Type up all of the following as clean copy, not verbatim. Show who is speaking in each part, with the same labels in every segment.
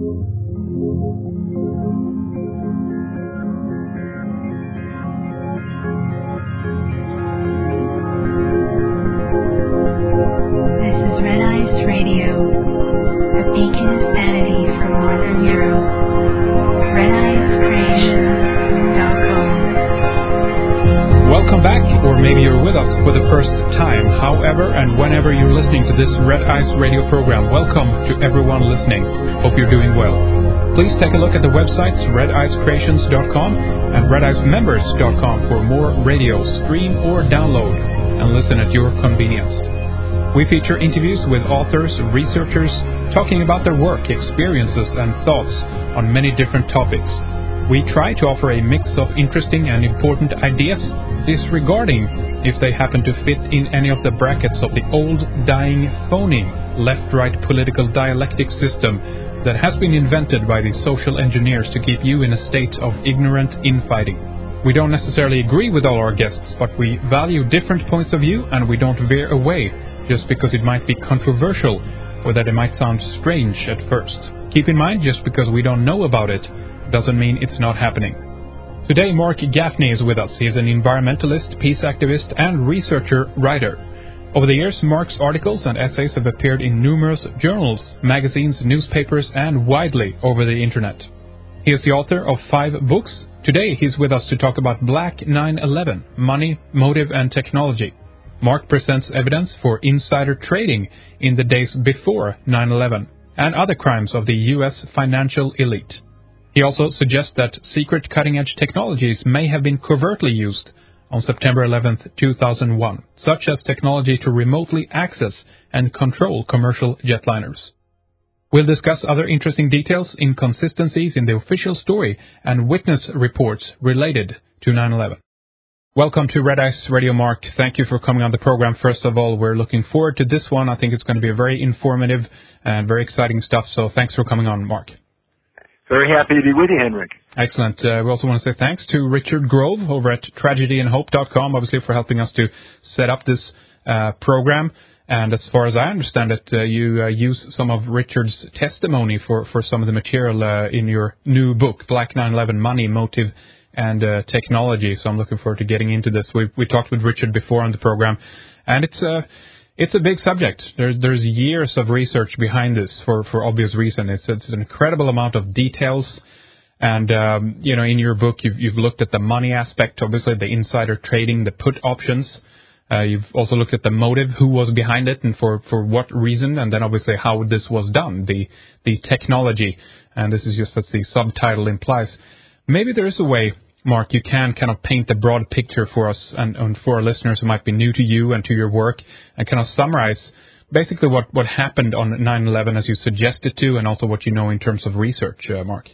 Speaker 1: And whenever you're listening to this Red Ice radio program, welcome to everyone listening. Hope you're doing well. Please take a look at the websites redicecreations.com and redicemembers.com for more radio, stream or download, and listen at your convenience. We feature interviews with authors, researchers, talking about their work, experiences, and thoughts on many different topics. We try to offer a mix of interesting and important ideas, disregarding if they happen to fit in any of the brackets of the old, dying, phony, left-right political dialectic system that has been invented by the social engineers to keep you in a state of ignorant infighting. We don't necessarily agree with all our guests, but we value different points of view, and we don't veer away just because it might be controversial or that it might sound strange at first. Keep in mind, just because we don't know about it doesn't mean it's not happening. Today, Mark Gaffney is with us. He is an environmentalist, peace activist, and researcher-writer. Over the years, Mark's articles and essays have appeared in numerous journals, magazines, newspapers, and widely over the internet. He is the author of 5 books. Today, he's with us to talk about Black 9/11, money, motive, and technology. Mark presents evidence for insider trading in the days before 9/11 and other crimes of the U.S. financial elite. He also suggests that secret cutting-edge technologies may have been covertly used on September 11, 2001, such as technology to remotely access and control commercial jetliners. We'll discuss other interesting details, inconsistencies in the official story, and witness reports related to 9/11. Welcome to Red Ice Radio, Mark. Thank you for coming on the program. First of all, we're looking forward to this one. I think it's going to be a very informative and very exciting stuff, so thanks for coming on, Mark.
Speaker 2: Very happy to be with you, Henrik.
Speaker 1: Excellent. We also want to say thanks to Richard Grove over at tragedyandhope.com, obviously, for helping us to set up this program. And as far as I understand it, you use some of Richard's testimony for some of the material in your new book, Black 9/11, Money, Motive, and Technology. So I'm looking forward to getting into this. We talked with Richard before on the program, and it's a big subject. There's years of research behind this for obvious reason. It's an incredible amount of details. And, in your book, you've looked at the money aspect, obviously the insider trading, the put options. You've also looked at the motive, who was behind it and for what reason, and then obviously how this was done, the technology. And this is just as the subtitle implies. Maybe there is a way, Mark, you can kind of paint the broad picture for us and for our listeners who might be new to you and to your work, and kind of summarize basically what happened on 9/11 as you suggested to, and also what you know in terms of research, Mark.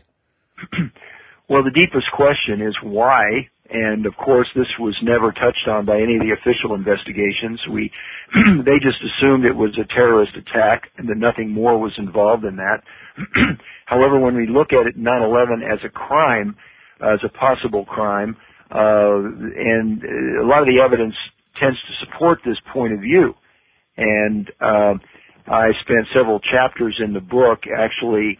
Speaker 2: Well, the deepest question is why, and of course this was never touched on by any of the official investigations. They just assumed it was a terrorist attack and that nothing more was involved in that. However, when we look at it, 9/11 as a crime, as a possible crime, and a lot of the evidence tends to support this point of view. And I spent several chapters in the book actually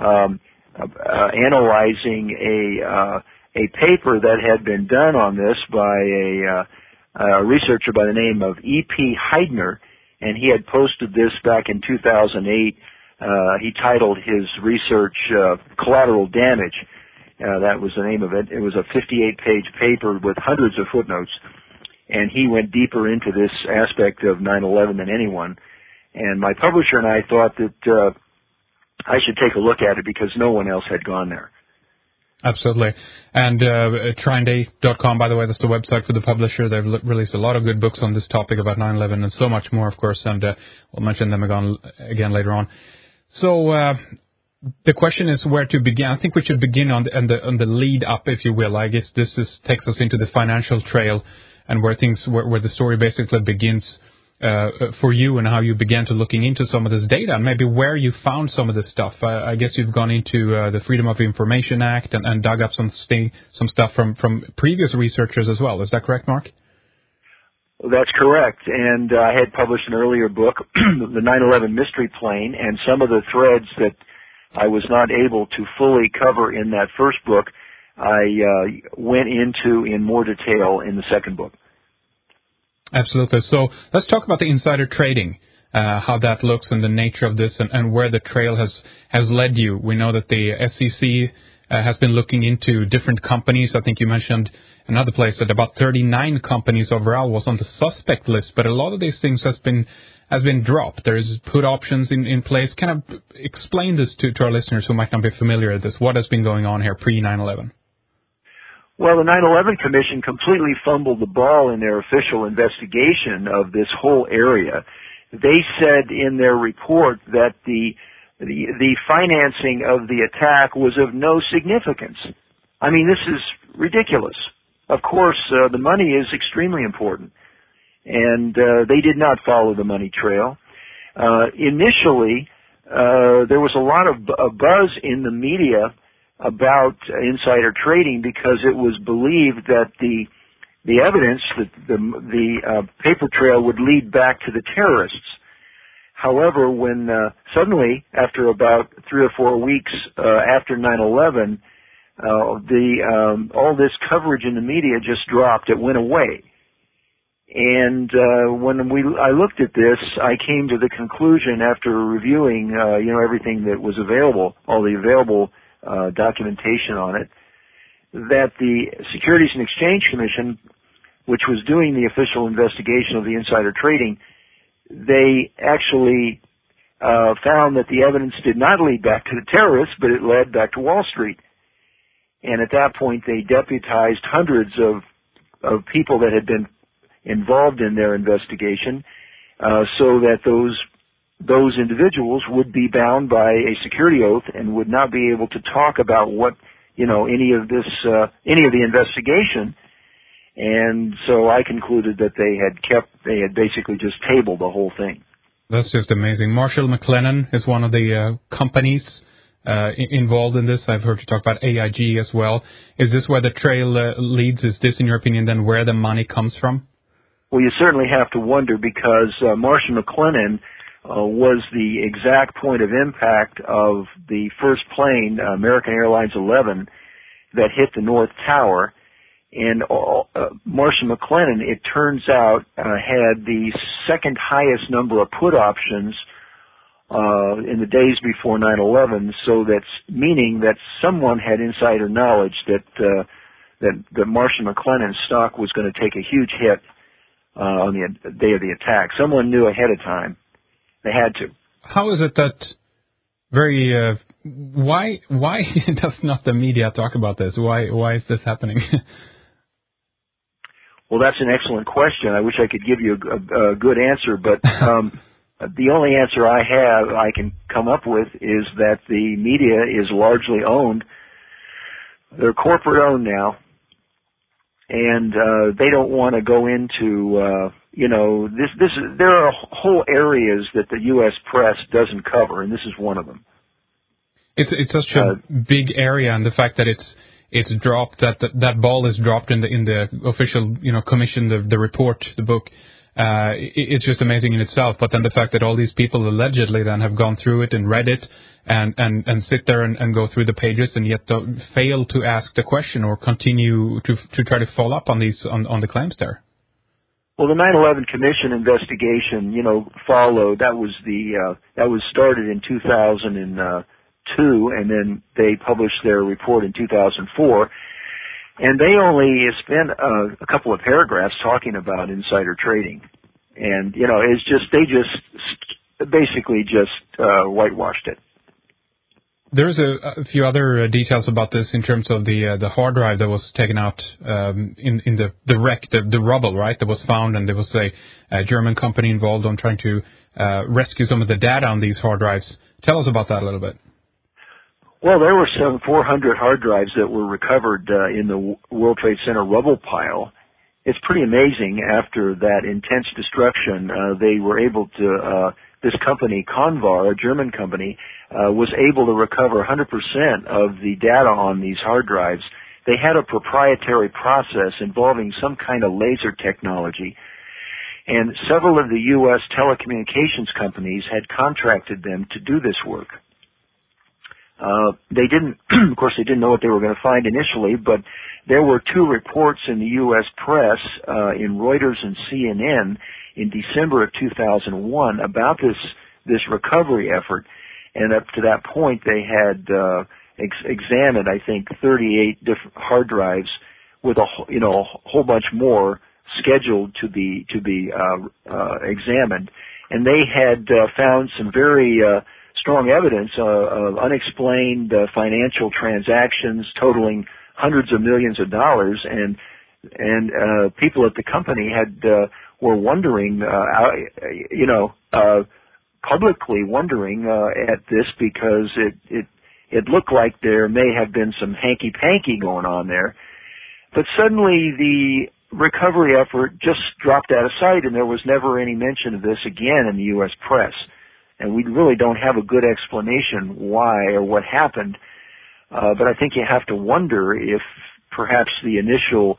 Speaker 2: analyzing a paper that had been done on this by a researcher by the name of E.P. Heidner, and he had posted this back in 2008. He titled his research Collateral Damage. That was the name of it. It was a 58-page paper with hundreds of footnotes, and he went deeper into this aspect of 9/11 than anyone. And my publisher and I thought that I should take a look at it because no one else had gone there.
Speaker 1: Absolutely. And Trindade.com, by the way, that's the website for the publisher. They've released a lot of good books on this topic about 9/11 and so much more, of course, and we'll mention them again later on. So the question is where to begin. I think we should begin on the lead up, if you will. I guess this takes us into the financial trail and where the story basically begins for you and how you began to looking into some of this data and maybe where you found some of this stuff. I guess you've gone into the Freedom of Information Act and dug up some stuff from previous researchers as well. Is that correct, Mark?
Speaker 2: Well, that's correct. And I had published an earlier book, The 9/11 Mystery Plane, and some of the threads that I was not able to fully cover in that first book, I went into in more detail in the second book.
Speaker 1: Absolutely. So let's talk about the insider trading, how that looks and the nature of this and where the trail has led you. We know that the SEC has been looking into different companies. I think you mentioned another place that about 39 companies overall was on the suspect list, but a lot of these things has been dropped. There's put options in place. Kind of explain this to our listeners who might not be familiar with this. What has been going on here pre 9/11?
Speaker 2: Well, the 9/11 Commission completely fumbled the ball in their official investigation of this whole area. They said in their report that the financing of the attack was of no significance. I mean, this is ridiculous. Of course, the money is extremely important, and they did not follow the money trail. Initially, there was a lot of buzz in the media about insider trading because it was believed that the evidence, that the paper trail would lead back to the terrorists. However, when suddenly, after about 3 or 4 weeks after 9/11, all this coverage in the media just dropped. It went away. And when I looked at this, I came to the conclusion after reviewing, everything that was available, all the available documentation on it, that the Securities and Exchange Commission, which was doing the official investigation of the insider trading, they actually found that the evidence did not lead back to the terrorists, but it led back to Wall Street. And at that point, they deputized hundreds of people that had been involved in their investigation, so that those individuals would be bound by a security oath and would not be able to talk about any of the investigation. And so I concluded that they had basically just tabled the whole thing.
Speaker 1: That's just amazing. Marshall McLennan is one of the companies involved in this. I've heard you talk about AIG as well. Is this where the trail leads? Is this, in your opinion, then where the money comes from?
Speaker 2: Well, you certainly have to wonder because Marshall McLennan was the exact point of impact of the first plane, American Airlines 11, that hit the North Tower. And Marshall McLennan, it turns out, had the second highest number of put options in the days before 9/11. So that's meaning that someone had insider knowledge that Marshall McLennan's stock was going to take a huge hit on the day of the attack. Someone knew ahead of time. They had to.
Speaker 1: How is it that why does not the media talk about this? Why is this happening?
Speaker 2: Well, that's an excellent question. I wish I could give you a good answer, but the only answer I can come up with is that the media is largely owned. They're corporate owned now, and they don't want to go into there are whole areas that the U.S. press doesn't cover, and this is one of them.
Speaker 1: It's such a big area, and the fact that it's dropped, that ball is dropped in the official commission, the report, the book. It's just amazing in itself. But then the fact that all these people allegedly then have gone through it and read it and sit there and go through the pages and yet fail to ask the question or continue to try to follow up on these on the claims there.
Speaker 2: Well, the 9/11 Commission investigation, followed. That was started in 2002, and then they published their report in 2004. And they only spent a couple of paragraphs talking about insider trading, and it's just they basically whitewashed it.
Speaker 1: There's a few other details about this in terms of the hard drive that was taken out in the wreck, the rubble, right, that was found, and there was a German company involved on trying to rescue some of the data on these hard drives. Tell us about that a little bit.
Speaker 2: Well, there were some 400 hard drives that were recovered in the World Trade Center rubble pile. It's pretty amazing. After that intense destruction, they were able to. This company, Convar, a German company, was able to recover 100% of the data on these hard drives. They had a proprietary process involving some kind of laser technology, and several of the U.S. telecommunications companies had contracted them to do this work. They didn't, of course, they didn't know what they were going to find initially, but there were two reports in the U.S. press, in Reuters and CNN in December of 2001 about this recovery effort. And up to that point, they had examined, I think, 38 different hard drives with a whole bunch more scheduled to be examined. And they had found some very strong evidence of unexplained financial transactions totaling hundreds of millions of dollars, and people at the company were wondering, publicly wondering at this, because it looked like there may have been some hanky-panky going on there. But suddenly the recovery effort just dropped out of sight, and there was never any mention of this again in the U.S. press. And we really don't have a good explanation why or what happened. But I think you have to wonder if perhaps the initial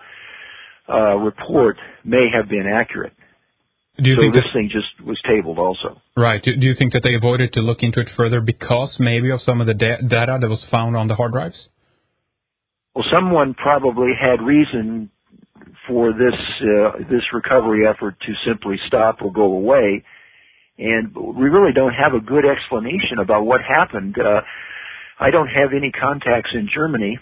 Speaker 2: report may have been accurate.
Speaker 1: Do you think
Speaker 2: this thing just was tabled also?
Speaker 1: Right. Do you think that they avoided to look into it further because maybe of some of the data that was found on the hard drives?
Speaker 2: Well, someone probably had reason for this recovery effort to simply stop or go away, and we really don't have a good explanation about what happened. I don't have any contacts in Germany.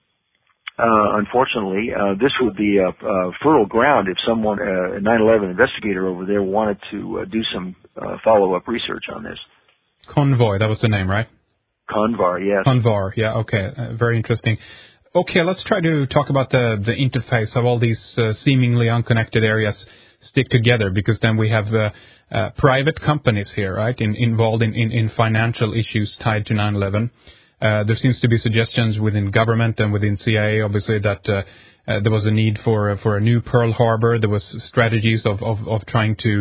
Speaker 2: Unfortunately, this would be a fertile ground if someone, a 9/11 investigator over there, wanted to do some follow-up research on this.
Speaker 1: Convoy, that was the name, right?
Speaker 2: Convar, yes.
Speaker 1: Convar, yeah, okay, very interesting. Okay, let's try to talk about the interface of all these seemingly unconnected areas stick together, because then we have private companies here, right, involved in financial issues tied to 9/11. There seems to be suggestions within government and within CIA, obviously, that there was a need for a new Pearl Harbor. There was strategies of trying to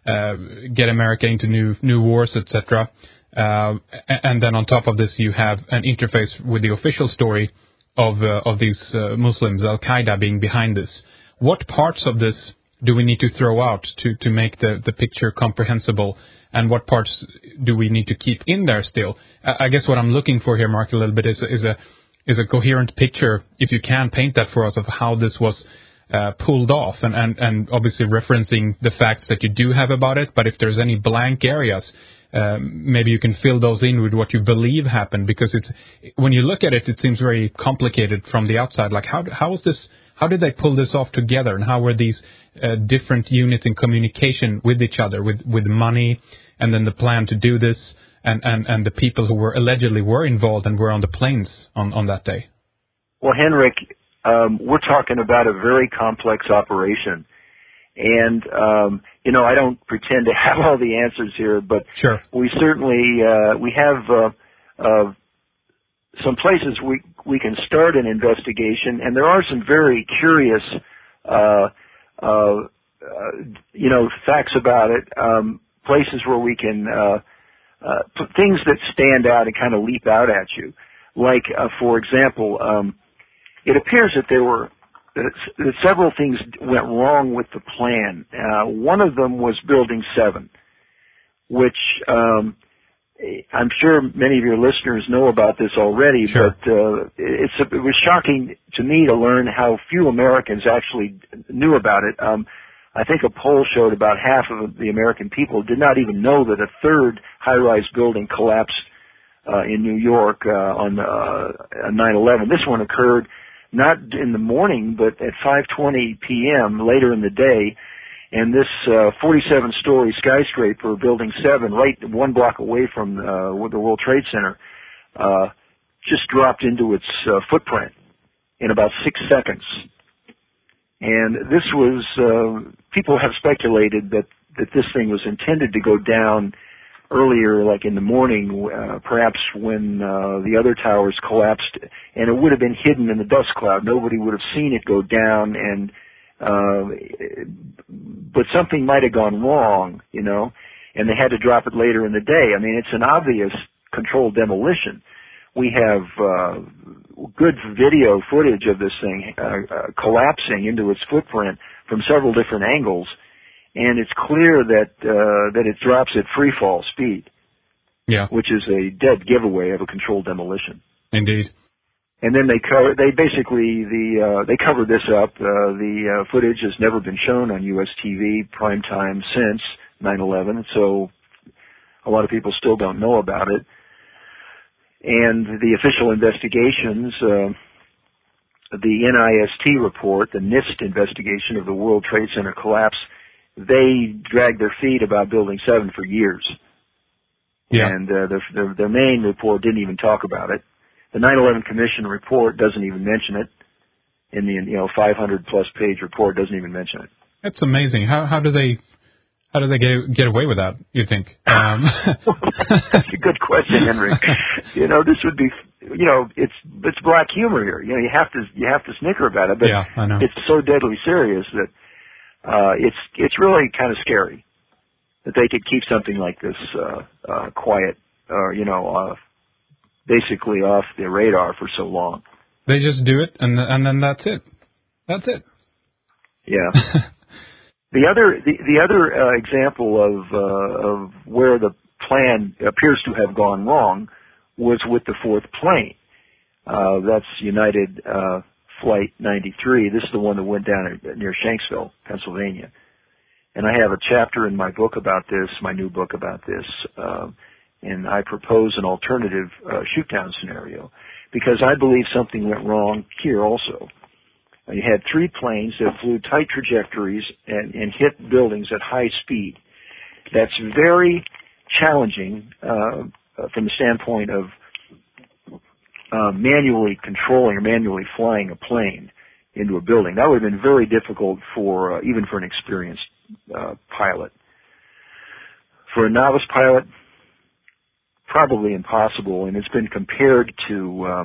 Speaker 1: get America into new wars, etc. And then on top of this, you have an interface with the official story of these Muslims, Al-Qaeda, being behind this. What parts of this do we need to throw out to make the picture comprehensible, and what parts do we need to keep in there still? I guess what I'm looking for here, Mark, a little bit is a coherent picture, if you can paint that for us, of how this was pulled off, and obviously referencing the facts that you do have about it, but if there's any blank areas, maybe you can fill those in with what you believe happened, because when you look at it, it seems very complicated from the outside. Like, how did they pull this off together, and how were these different units in communication with each other, with money, and then the plan to do this, and the people who allegedly were involved and were on the planes on that day?
Speaker 2: Well, Henrik, we're talking about a very complex operation. And, I don't pretend to have all the answers here, but
Speaker 1: sure.
Speaker 2: We certainly, we have some places we can start an investigation, and there are some very curious, facts about it, places where we can, things that stand out and kind of leap out at you. Like, for example, it appears that that several things went wrong with the plan. One of them was Building 7, which I'm sure many of your listeners know about this already,
Speaker 1: sure.
Speaker 2: But it was shocking to me to learn how few Americans actually knew about it. I think a poll showed about half of the American people did not even know that a third high-rise building collapsed in New York on 9/11. This one occurred not in the morning, but at 5:20 p.m. later in the day, and this 47-story skyscraper, Building 7, right 1 block away from the World Trade Center, just dropped into its footprint in about 6 seconds. And this was, people have speculated that this thing was intended to go down earlier, like in the morning, perhaps when the other towers collapsed, and it would have been hidden in the dust cloud. Nobody would have seen it go down, and but something might have gone wrong, and they had to drop it later in the day. I mean, it's an obvious controlled demolition. We have good video footage of this thing collapsing into its footprint from several different angles, and it's clear that it drops at free fall speed. which is a dead giveaway of a controlled demolition.
Speaker 1: Indeed.
Speaker 2: And then they cover this up. The footage has never been shown on U.S. TV primetime since 9/11, so a lot of people still don't know about it. And the official investigations, the NIST report, the NIST investigation of the World Trade Center collapse, they dragged their feet about Building 7 for years.
Speaker 1: Yeah.
Speaker 2: And their main report didn't even talk about it. The 9/11 Commission report doesn't even mention it. In the 500 plus page report doesn't even mention it.
Speaker 1: That's amazing. How do they get away with that, you think?
Speaker 2: That's a good question, Henry. This would be, it's black humor here. You have to snicker about it, but
Speaker 1: yeah, I know.
Speaker 2: It's so deadly serious that it's really kind of scary that they could keep something like this quiet, basically off the radar for so long.
Speaker 1: They just do it, and then that's it. That's it.
Speaker 2: Yeah. The other example of where the plan appears to have gone wrong was with the fourth plane. That's United Flight 93. This is the one that went down near Shanksville, Pennsylvania. And I have a chapter in my book about this, my new book about this, and I propose an alternative shoot-down scenario because I believe something went wrong here also. You had three planes that flew tight trajectories and hit buildings at high speed. That's very challenging from the standpoint of manually controlling or manually flying a plane into a building. That would have been very difficult for even for an experienced pilot. For a novice pilot, probably impossible, and it's been compared to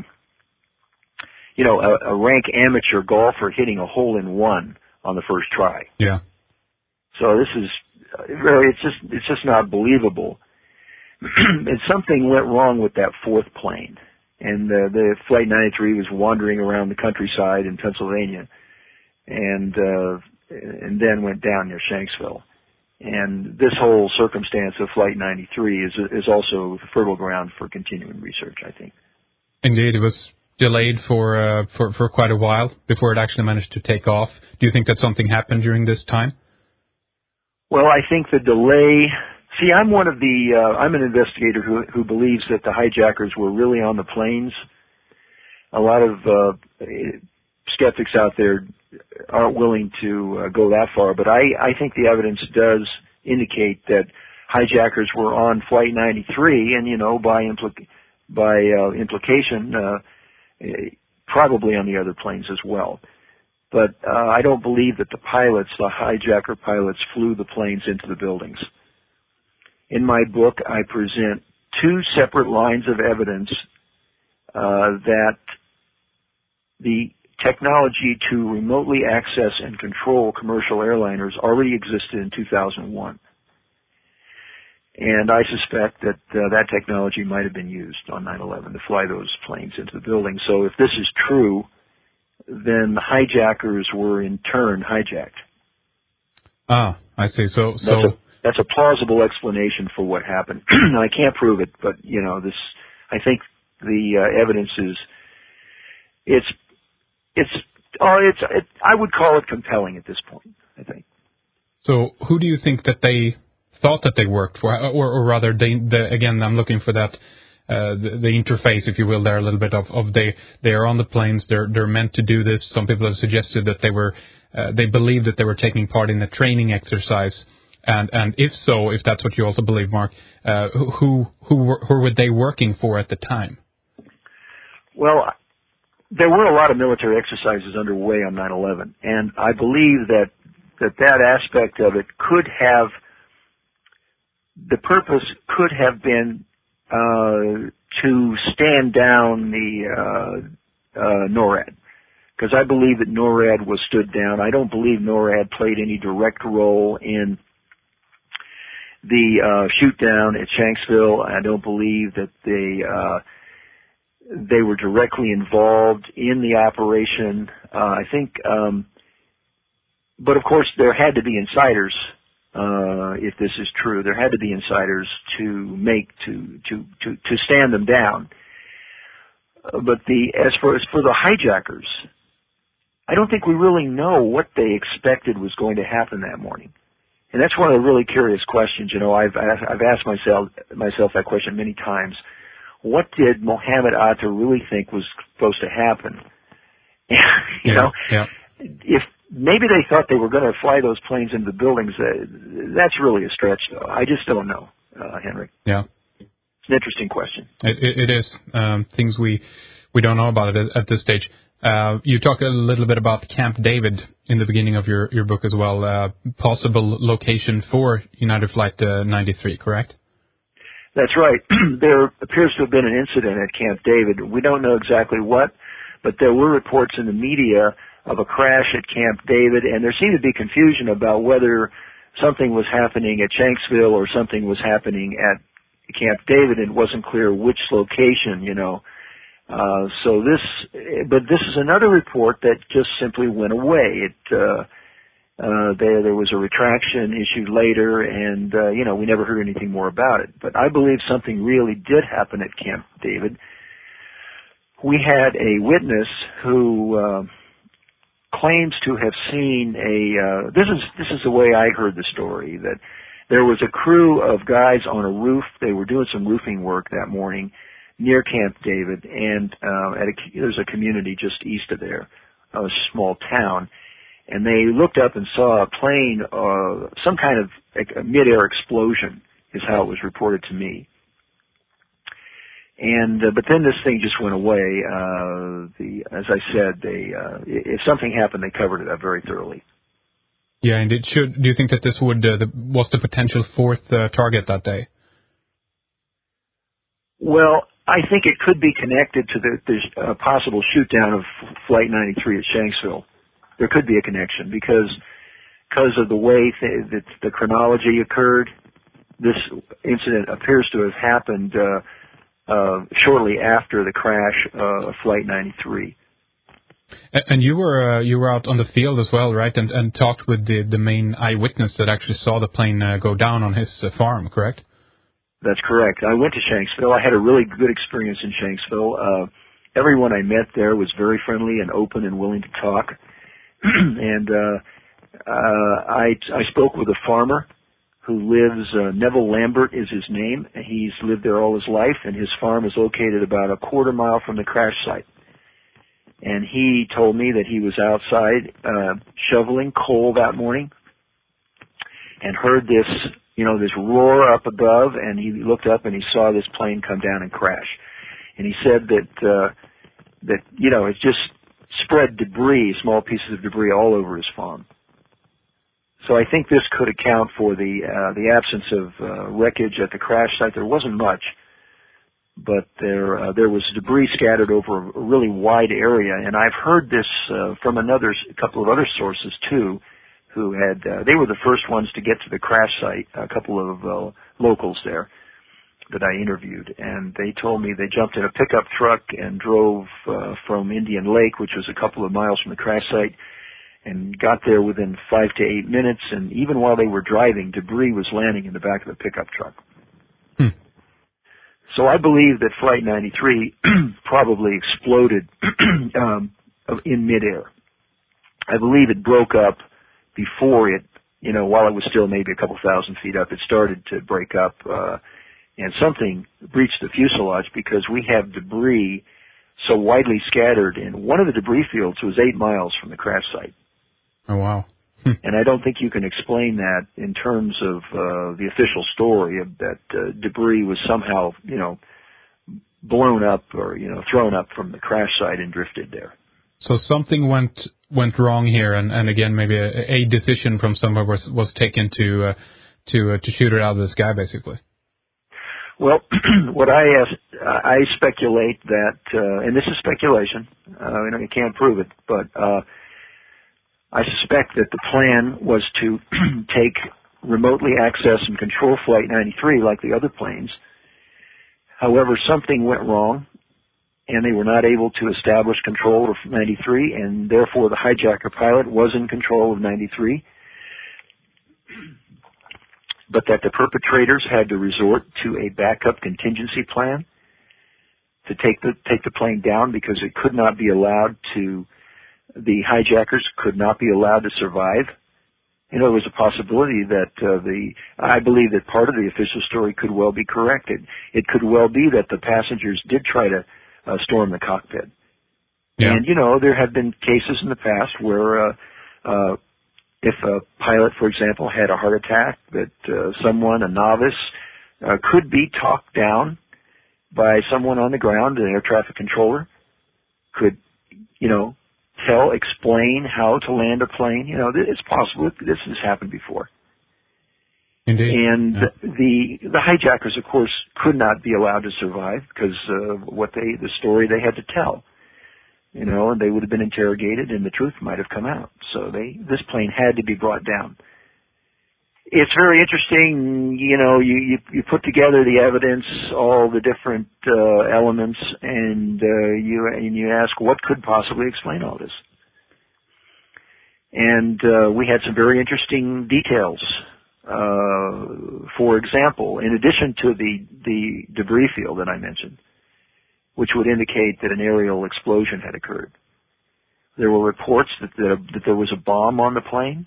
Speaker 2: a rank amateur golfer hitting a hole-in-one on the first try.
Speaker 1: Yeah.
Speaker 2: So this is it's just not believable. And something went wrong with that fourth plane. And the Flight 93 was wandering around the countryside in Pennsylvania and then went down near Shanksville. And this whole circumstance of Flight 93 is also fertile ground for continuing research, I think.
Speaker 1: Indeed, it was delayed for quite a while before it actually managed to take off. Do you think that something happened during this time?
Speaker 2: Well, I think the delay. See, I'm I'm an investigator who believes that the hijackers were really on the planes. A lot of skeptics out there aren't willing to go that far, but I think the evidence does indicate that hijackers were on Flight 93, and by implication, probably on the other planes as well. But I don't believe that the hijacker pilots, flew the planes into the buildings. In my book, I present two separate lines of evidence that the technology to remotely access and control commercial airliners already existed in 2001. And I suspect that that technology might have been used on 9/11 to fly those planes into the building. So if this is true, then the hijackers were in turn hijacked.
Speaker 1: Ah, I see. So
Speaker 2: that's a plausible explanation for what happened. I can't prove it, but I think the evidence is I would call it compelling at this point, I think.
Speaker 1: So who do you think that they thought that they worked for, or rather, again, I'm looking for that the interface, if you will, there a little bit of they are on the planes, they're meant to do this. Some people have suggested that they believed that they were taking part in a training exercise, and if so, if that's what you also believe, Mark, who were they working for at the time? Well,
Speaker 2: there were a lot of military exercises underway on 9/11, and I believe that aspect of it could have. The purpose could have been to stand down the NORAD, because I believe that NORAD was stood down. I don't believe NORAD played any direct role in the shoot down at Shanksville. I don't believe that they were directly involved in the operation. I think, but of course there had to be insiders if this is true. There had to be insiders to stand them down. But as for the hijackers, I don't think we really know what they expected was going to happen that morning. And that's one of the really curious questions. You know, I've asked myself that question many times. What did Mohammed Atta really think was supposed to happen? you know, if maybe they thought they were going to fly those planes into the buildings, that's really a stretch, though. I just don't know, Henry.
Speaker 1: Yeah.
Speaker 2: It's an interesting question.
Speaker 1: It is. Things we don't know about it at this stage. You talk a little bit about Camp David in the beginning of your book as well, possible location for United Flight 93, correct?
Speaker 2: That's right. There appears to have been an incident at Camp David. We don't know exactly what, but there were reports in the media of a crash at Camp David, and there seemed to be confusion about whether something was happening at Shanksville or something was happening at Camp David. It wasn't clear which location, you know. But this is another report that just simply went away. There was a retraction issued later, and we never heard anything more about it. But I believe something really did happen at Camp David. We had a witness who claims to have seen this is the way I heard the story, that there was a crew of guys on a roof. They were doing some roofing work that morning near Camp David, and there's a community just east of there, a small town, and they looked up and saw a plane, some kind of a mid-air explosion is how it was reported to me. And but then this thing just went away. As I said, if something happened, they covered it up very thoroughly.
Speaker 1: Yeah, and do you think that this was the potential fourth target that day?
Speaker 2: Well, I think it could be connected to the possible shoot down of Flight 93 at Shanksville. There could be a connection because of the way that the chronology occurred. This incident appears to have happened shortly after the crash of Flight 93.
Speaker 1: And you were out on the field as well, right? And talked with the main eyewitness that actually saw the plane go down on his farm, correct?
Speaker 2: That's correct. I went to Shanksville. I had a really good experience in Shanksville. Everyone I met there was very friendly and open and willing to talk. And I spoke with a farmer who lives, Neville Lambert is his name. He's lived there all his life, and his farm is located about a quarter mile from the crash site. And he told me that he was outside shoveling coal that morning and heard this roar up above, and he looked up and he saw this plane come down and crash. And he said that it just spread debris, small pieces of debris all over his farm. So I think this could account for the absence of wreckage at the crash site. There wasn't much, but there was debris scattered over a really wide area. And I've heard this from a couple of other sources too, who they were the first ones to get to the crash site, a couple of locals there that I interviewed, and they told me they jumped in a pickup truck and drove from Indian Lake, which was a couple of miles from the crash site, and got there within 5 to 8 minutes, and even while they were driving, debris was landing in the back of the pickup truck. So I believe that Flight 93 probably exploded in midair. I believe it broke up before it, while it was still maybe a couple thousand feet up, it started to break up, and something breached the fuselage because we have debris so widely scattered, and one of the debris fields was 8 miles from the crash site.
Speaker 1: Oh, wow.
Speaker 2: And I don't think you can explain that in terms of the official story of that debris was somehow, blown up or, thrown up from the crash site and drifted there.
Speaker 1: So something went wrong here, and again, maybe a decision from somewhere was taken to shoot it out of the sky, basically.
Speaker 2: Well, what I speculate that, and this is speculation, you can't prove it, but I suspect that the plan was to take remotely access and control Flight 93 like the other planes. However, something went wrong, and they were not able to establish control of 93, and therefore the hijacker pilot was in control of 93. but that the perpetrators had to resort to a backup contingency plan to take the plane down because it could not be allowed to, the hijackers could not be allowed to survive. You know, there was a possibility that I believe that part of the official story could well be correct. It could well be that the passengers did try to storm the cockpit. Yeah. And, you know, there have been cases in the past where if a pilot, for example, had a heart attack, that someone, a novice, could be talked down by someone on the ground, an air traffic controller, could, you know, explain how to land a plane. You know, it's possible. This has happened before.
Speaker 1: Indeed.
Speaker 2: And the hijackers, of course, could not be allowed to survive because of the story they had to tell. You know, and they would have been interrogated, and the truth might have come out. So this plane had to be brought down. It's very interesting. You know, you put together the evidence, all the different elements, and you ask what could possibly explain all this. And we had some very interesting details. For example, in addition to the debris field that I mentioned, which would indicate that an aerial explosion had occurred, there were reports that there was a bomb on the plane.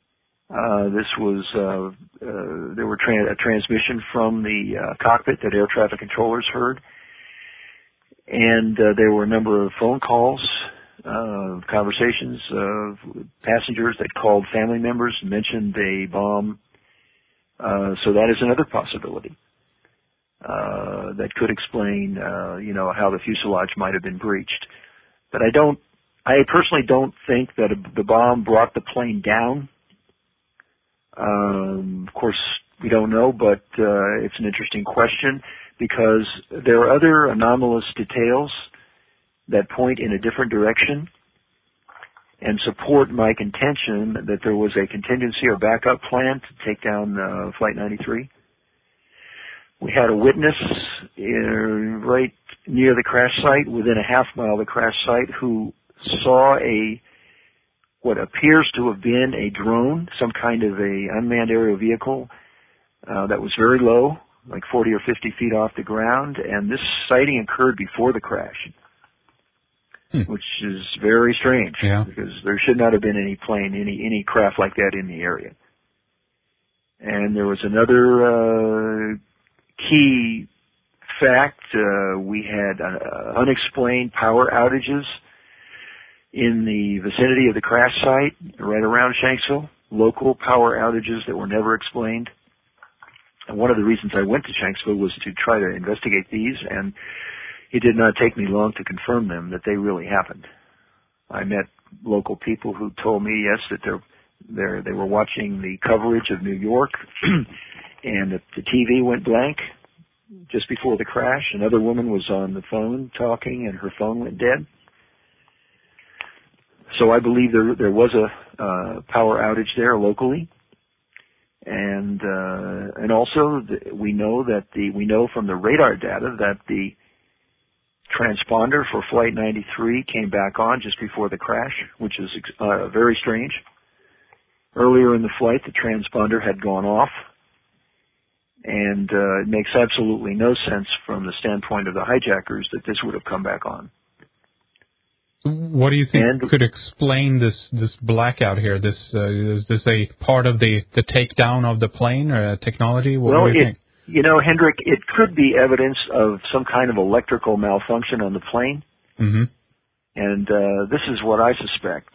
Speaker 2: There were a transmission from the cockpit that air traffic controllers heard, and there were a number of phone calls, conversations of passengers that called family members, mentioned a bomb. So that is another possibility that could explain, you know, how the fuselage might have been breached. But I personally don't think that the bomb brought the plane down. Of course, we don't know, but it's an interesting question because there are other anomalous details that point in a different direction and support my contention that there was a contingency or backup plan to take down Flight 93. We had a witness right near the crash site, within a half mile of the crash site, who saw what appears to have been a drone, some kind of a unmanned aerial vehicle that was very low, like 40 or 50 feet off the ground, and this sighting occurred before the crash, which is very strange, because there should not have been any plane, any craft like that in the area. And there was another key fact. We had unexplained power outages in the vicinity of the crash site, right around Shanksville, local power outages that were never explained. And one of the reasons I went to Shanksville was to try to investigate these, and it did not take me long to confirm them, that they really happened. I met local people who told me, yes, that they were watching the coverage of New York, and the TV went blank just before the crash. Another woman was on the phone talking, and her phone went dead. So I believe there was a power outage there locally, and also we know from the radar data that the transponder for Flight 93 came back on just before the crash, which is very strange. Earlier in the flight, the transponder had gone off, and it makes absolutely no sense from the standpoint of the hijackers that this would have come back on.
Speaker 1: What do you think could explain this blackout here? Is this a part of the takedown of the plane or technology? What do you think?
Speaker 2: You know, Hendrik, it could be evidence of some kind of electrical malfunction on the plane. Mm-hmm. And this is what I suspect.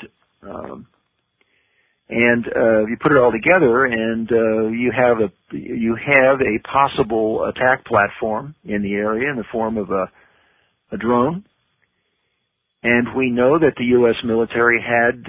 Speaker 2: You put it all together, and you have a possible attack platform in the area in the form of a drone. And we know that the U.S. military had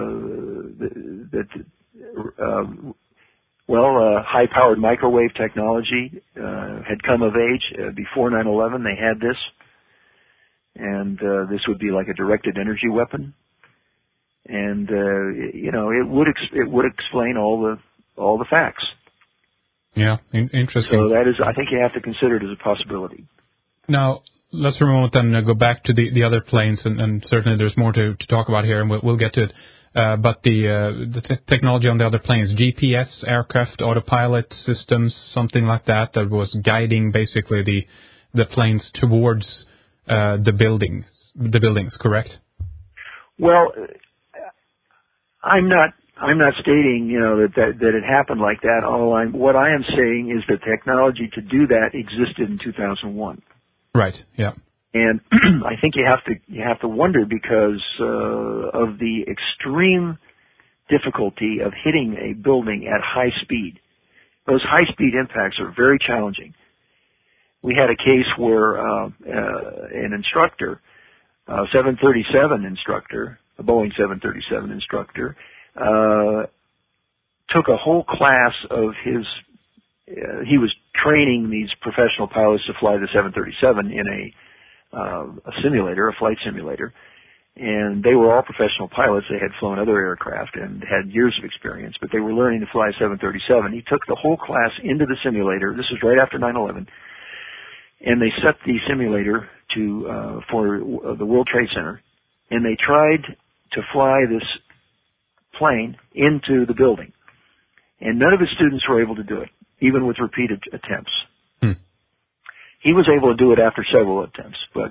Speaker 2: high-powered microwave technology had come of age before 9/11. They had this, and this would be like a directed energy weapon. And it would explain all the facts.
Speaker 1: Yeah, interesting.
Speaker 2: So that is, I think, you have to consider it as a possibility.
Speaker 1: Now, let's for a moment then go back to the other planes, and certainly there's more to talk about here, and we'll get to it. but the technology on the other planes, GPS, aircraft, autopilot systems, something like that was guiding basically the planes towards the buildings, correct?
Speaker 2: Well, I'm not stating, that it happened like that. What I am saying is the technology to do that existed in 2001.
Speaker 1: Right. Yeah.
Speaker 2: And I think you have to wonder because of the extreme difficulty of hitting a building at high speed. Those high speed impacts are very challenging. We had a case where an instructor, a 737 instructor, a Boeing 737 instructor, took a whole class of his. He was training these professional pilots to fly the 737 in a simulator, a flight simulator, and they were all professional pilots. They had flown other aircraft and had years of experience, but they were learning to fly 737. He took the whole class into the simulator. This was right after 9/11, and they set the simulator for the World Trade Center, and they tried to fly this plane into the building, and none of his students were able to do it, even with repeated attempts. He was able to do it after several attempts, but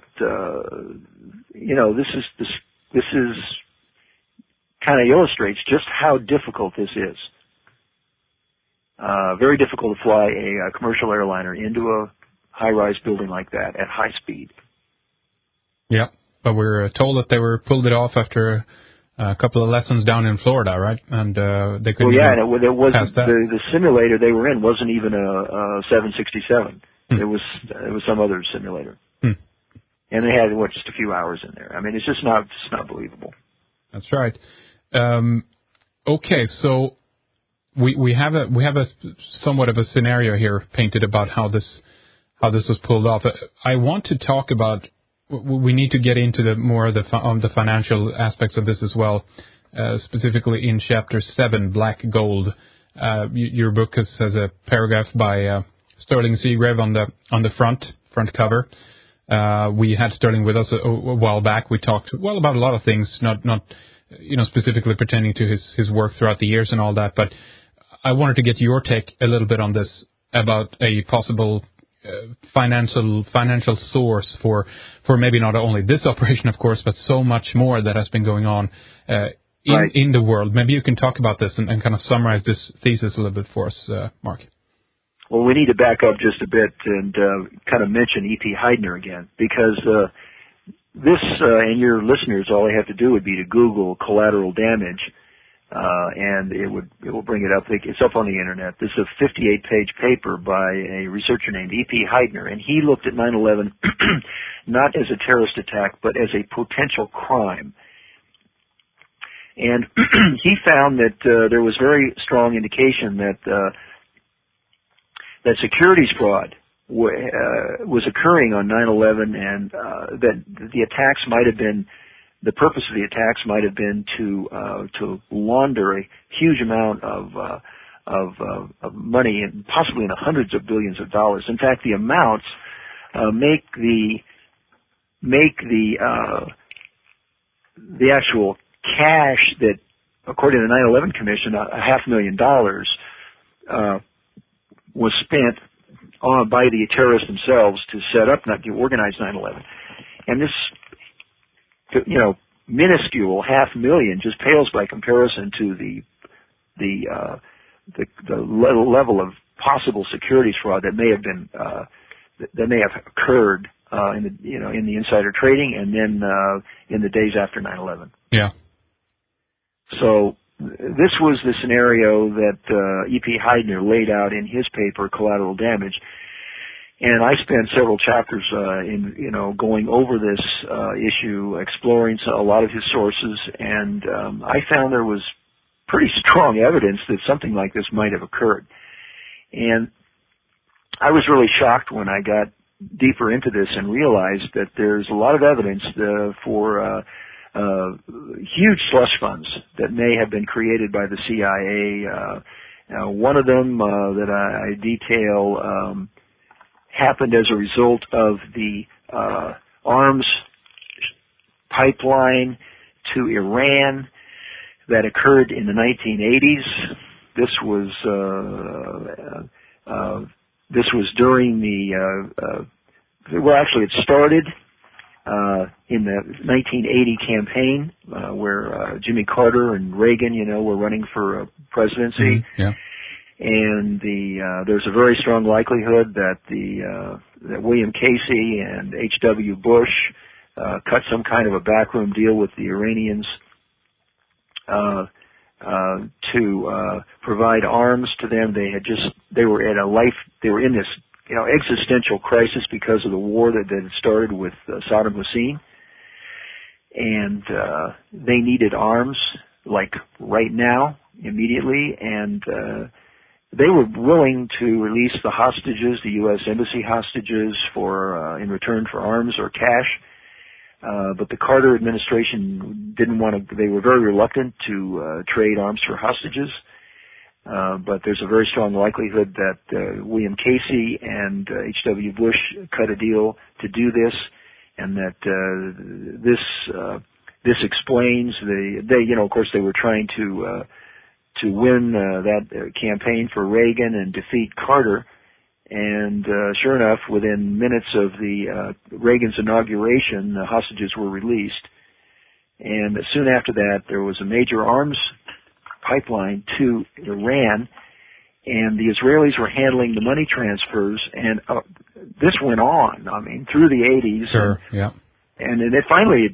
Speaker 2: this is kind of illustrates just how difficult this is. Very difficult to fly a commercial airliner into a high-rise building like that at high speed. Yeah,
Speaker 1: but we're told that they pulled it off after a couple of lessons down in Florida, right? And they couldn't.
Speaker 2: Well, yeah, and it wasn't the simulator they were in wasn't even a 767. It was some other simulator, and they had just a few hours in there. I mean, it's just not believable.
Speaker 1: That's right. Okay, so we have a somewhat of a scenario here painted about how this was pulled off. I want to talk about. We need to get into the financial aspects of this as well, specifically in Chapter 7, Black Gold. Your book has a paragraph by Sterling Seagrave on the front cover. We had Sterling with us a while back. We talked about a lot of things, not specifically pertaining to his work throughout the years and all that. But I wanted to get your take a little bit on this about a possible financial source for maybe not only this operation, of course, but so much more that has been going on in the world. Maybe you can talk about this and kind of summarize this thesis a little bit for us, Mark.
Speaker 2: Well, we need to back up just a bit and kind of mention E.P. Heidner again, because this and your listeners, all they have to do would be to Google collateral damage, and it will bring it up. It's up on the internet. This is a 58-page paper by a researcher named E.P. Heidner, and he looked at 9/11 not as a terrorist attack, but as a potential crime. And he found that there was very strong indication that securities fraud was occurring on 9/11, and that the attacks might have been. The purpose of the attacks might have been to launder a huge amount of money, and possibly in the hundreds of billions of dollars. In fact, the amounts make the actual cash that, according to the 9/11 Commission, $500,000 was spent by the terrorists themselves to set up, not to organize 9/11, and this. Minuscule $500,000 just pales by comparison to the level of possible securities fraud that may have been that may have occurred in the insider trading and then in the days after 9/11.
Speaker 1: Yeah.
Speaker 2: So this was the scenario that E.P. Heidner laid out in his paper, Collateral Damage. And I spent several chapters going over this issue, exploring a lot of his sources, and I found there was pretty strong evidence that something like this might have occurred. And I was really shocked when I got deeper into this and realized that there's a lot of evidence for huge slush funds that may have been created by the CIA. One of them that I detail happened as a result of the arms pipeline to Iran that occurred in the 1980s. This was during it started in the 1980 campaign where Jimmy Carter and Reagan, were running for presidency.
Speaker 1: Mm-hmm. Yeah.
Speaker 2: And there's a very strong likelihood that that William Casey and H.W. Bush cut some kind of a backroom deal with the Iranians to provide arms to them. They were in this existential crisis because of the war that had started with Saddam Hussein, and they needed arms like right now, immediately, and they were willing to release the hostages, the U.S. Embassy hostages, in return for arms or cash. But the Carter administration didn't want to. They were very reluctant to trade arms for hostages. But there's a very strong likelihood that William Casey and H.W. Bush cut a deal to do this, and that this explains of course, they were trying to win that campaign for Reagan and defeat Carter. And sure enough, within minutes of Reagan's inauguration, the hostages were released. And soon after that, there was a major arms pipeline to Iran, and the Israelis were handling the money transfers. And this went on, through the 80s.
Speaker 1: Sure, yeah.
Speaker 2: And then finally,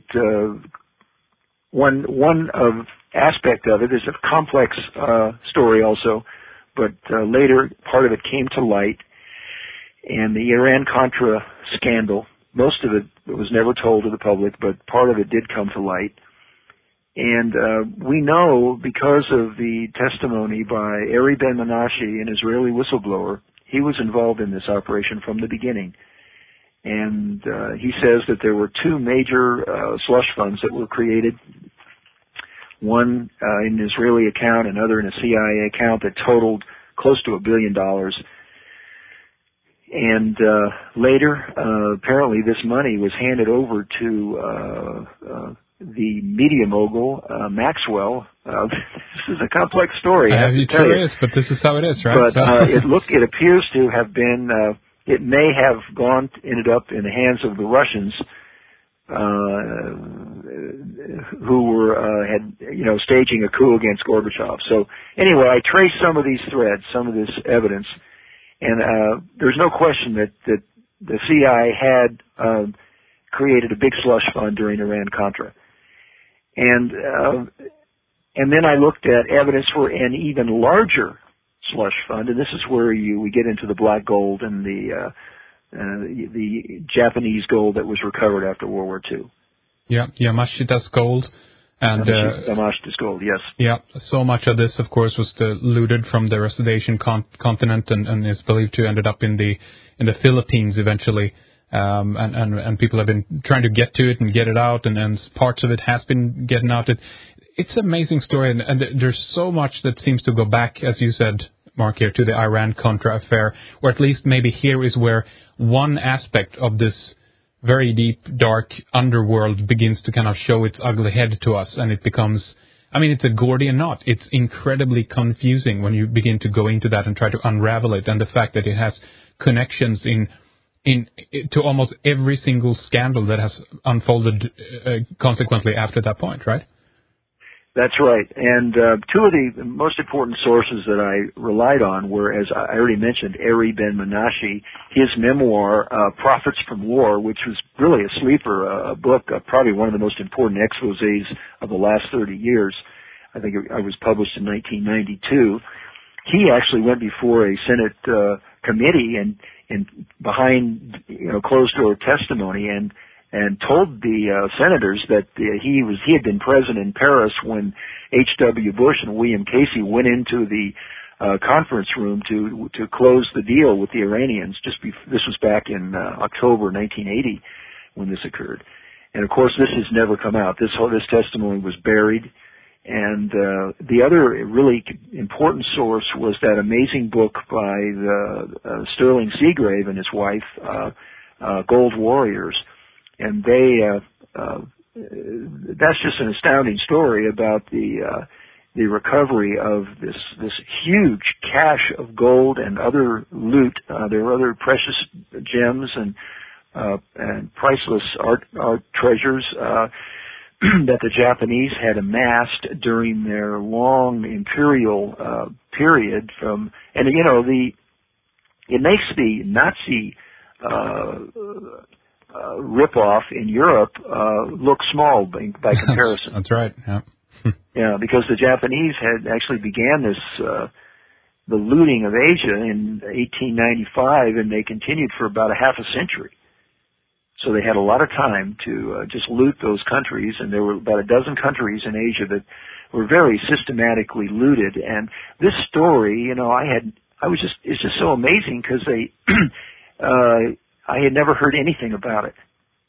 Speaker 2: one aspect of it is a complex story also, but later part of it came to light. And the Iran-Contra scandal, most of it was never told to the public, but part of it did come to light. And we know, because of the testimony by Ari Ben-Menashe, an Israeli whistleblower, he was involved in this operation from the beginning. And he says that there were two major slush funds that were created, one in an Israeli account, another in a CIA account, that totaled close to $1 billion. And later, apparently this money was handed over to the media mogul, Maxwell. This is a complex story.
Speaker 1: It sure is, but this is how it is, right?
Speaker 2: But it appears to have been, it may have ended up in the hands of the Russians, who were staging a coup against Gorbachev. So anyway, I traced some of these threads, some of this evidence, and there's no question that the CIA had created a big slush fund during Iran-Contra. And then I looked at evidence for an even larger slush fund, and this is where we get into the black gold and the Japanese gold that was recovered after World War II. Yeah,
Speaker 1: Yamashita's gold. And
Speaker 2: Yamashita's gold, yes.
Speaker 1: Yeah, so much of this, of course, was looted from the rest of the Asian continent, and is believed to ended up in the Philippines eventually. And people have been trying to get to it and get it out, and parts of it has been getting out. It's an amazing story, and there's so much that seems to go back, as you said, Mark, here to the Iran-Contra affair, or at least maybe here is where one aspect of this very deep, dark underworld begins to kind of show its ugly head to us, and it becomes, it's a Gordian knot. It's incredibly confusing when you begin to go into that and try to unravel it, and the fact that it has connections to almost every single scandal that has unfolded consequently after that point, right?
Speaker 2: That's right. And two of the most important sources that I relied on were, as I already mentioned, Ari Ben-Menashe, his memoir, Profits from War, which was really a sleeper, a book, probably one of the most important exposés of the last 30 years. I think it was published in 1992. He actually went before a Senate committee and behind closed-door testimony and told the senators that he had been present in Paris when H.W. Bush and William Casey went into the conference room to close the deal with the Iranians. This was back in October 1980 when this occurred, and of course this has never come out. This testimony was buried, and the other really important source was that amazing book by Sterling Seagrave and his wife, Gold Warriors. And that's just an astounding story about the the recovery of this huge cache of gold and other loot. There were other precious gems and priceless art treasures that the Japanese had amassed during their long imperial period. It makes the Nazi ripoff in Europe look small by comparison.
Speaker 1: That's right. Yeah.
Speaker 2: Yeah, because the Japanese had actually began this the looting of Asia in 1895, and they continued for about a half a century. So they had a lot of time to just loot those countries, and there were about a dozen countries in Asia that were very systematically looted. And this story, it's just so amazing because I had never heard anything about it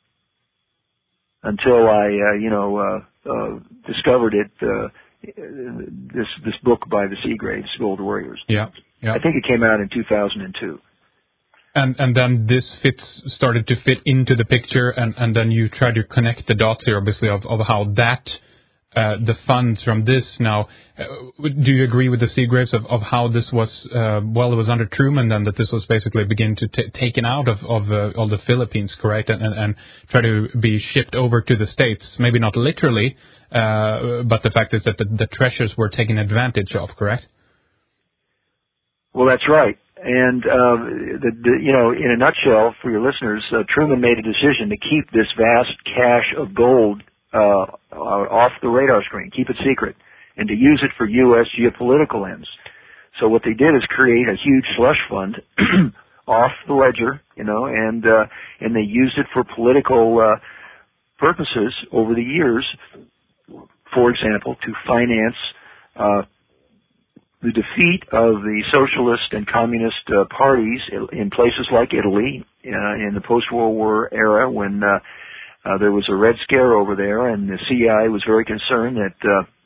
Speaker 2: until I, discovered it. This book by the Seagraves, Gold Warriors.
Speaker 1: Yeah.
Speaker 2: I think it came out in 2002.
Speaker 1: And then this started to fit into the picture, and then you try to connect the dots here, obviously, of how that the funds from this now. Do you agree with the Seagraves of how this was? It was under Truman then that this was basically begin to taken out of all the Philippines, correct, and try to be shipped over to the States. Maybe not literally, but the fact is that the treasures were taken advantage of, correct?
Speaker 2: Well, that's right. And in a nutshell, for your listeners, Truman made a decision to keep this vast cache of gold off the radar screen, keep it secret, and to use it for U.S. geopolitical ends. So what they did is create a huge slush fund off the ledger, and they used it for political purposes over the years. For example, to finance the defeat of the socialist and communist parties in places like Italy in the post-World War era, when there was a Red Scare over there, and the CIA was very concerned that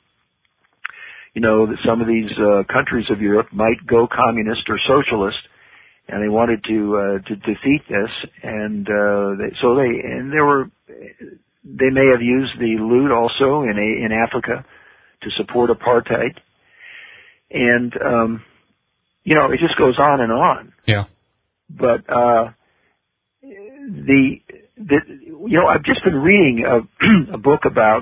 Speaker 2: that some of these countries of Europe might go communist or socialist, and they wanted to defeat this, and they may have used the loot also in Africa to support apartheid. And, it just goes on and on.
Speaker 1: Yeah.
Speaker 2: But, I've just been reading a book about,